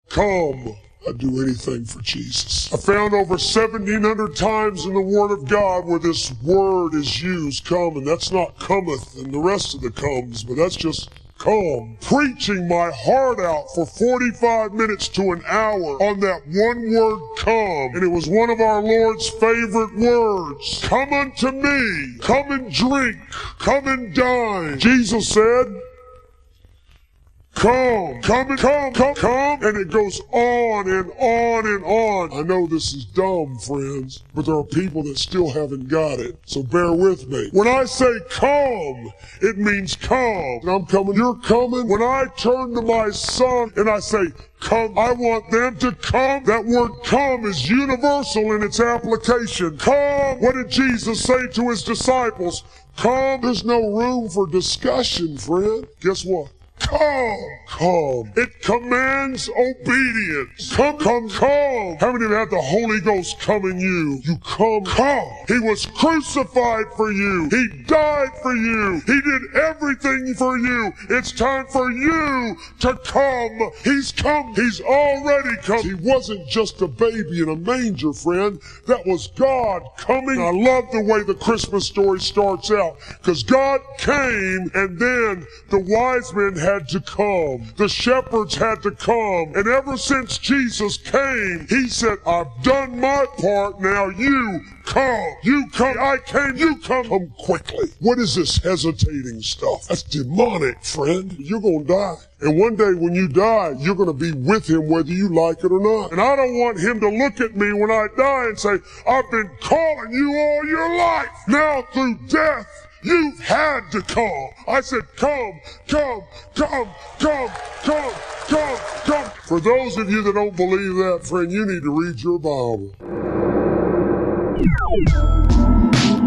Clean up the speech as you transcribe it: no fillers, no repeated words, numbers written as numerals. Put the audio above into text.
Come. I'd do anything for Jesus. I found over 1,700 times in the Word of God where this word is used, come, and that's not cometh and the rest of the comes, but that's just come. Preaching my heart out for 45 minutes to an hour on that one word, come. And it was one of our Lord's favorite words. Come unto me. Come and drink. Come and dine. Jesus said, come, come, come, come, come, and it goes on and on and on. I know this is dumb, friends, but there are people that still haven't got it, so bear with me. When I say come, it means come. And I'm coming, you're coming. When I turn to my son and I say, come, I want them to come. That word come is universal in its application. Come. What did Jesus say to his disciples? Come. There's no room for discussion, friend. Guess what? Come, come. It commands obedience. Come, come, come. How many have had the Holy Ghost come in you? You come, come. He was crucified for you. He died for you. He did everything for you. It's time for you to come. He's come. He's already come. He wasn't just a baby in a manger, friend. That was God coming. I love the way the Christmas story starts out, because God came and then the wise men had to come. The shepherds had to come. And ever since Jesus came, he said, I've done my part, now you come. You come. I came. You come. Come quickly. What is this hesitating stuff? That's demonic, friend. You're going to die. And one day when you die, you're going to be with him whether you like it or not. And I don't want him to look at me when I die and say, I've been calling you all your life. Now through death, you've had to come. I said, come, come, come, come, come, come, come. For those of you that don't believe that, friend, you need to read your Bible.